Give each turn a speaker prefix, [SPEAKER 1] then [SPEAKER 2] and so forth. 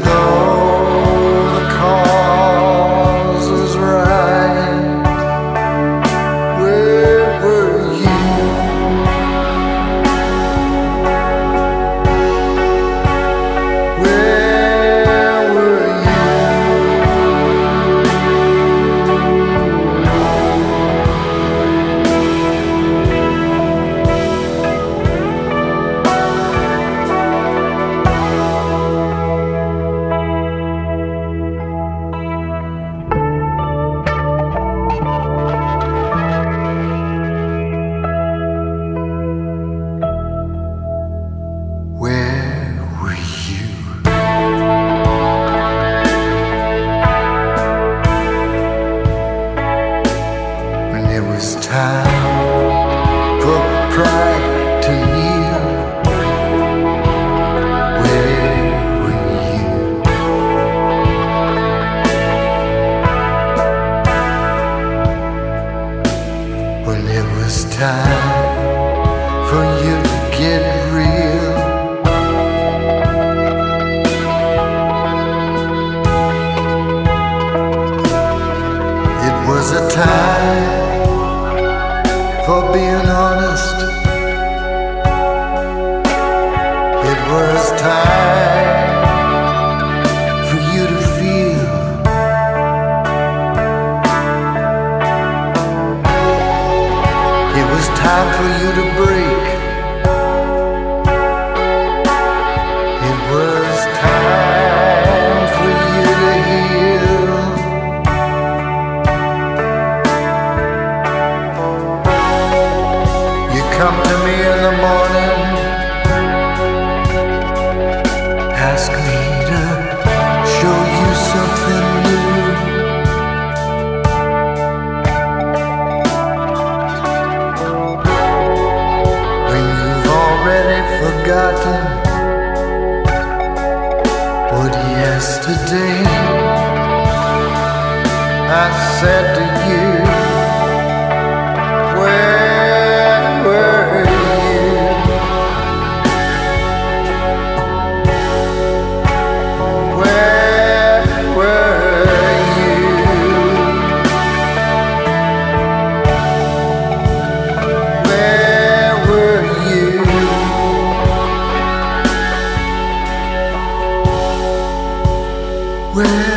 [SPEAKER 1] though the cause is right, where were you? Where were you? Where were you? When it was time for pride to kneel, where were you? When it was time for you to get real, it was a time for being honest. It was time for you to feel. It was time for you to break. It was time for you to heal. Come to me in the morning, ask me to show you something new. When you've already forgotten what yesterday I said to you. Where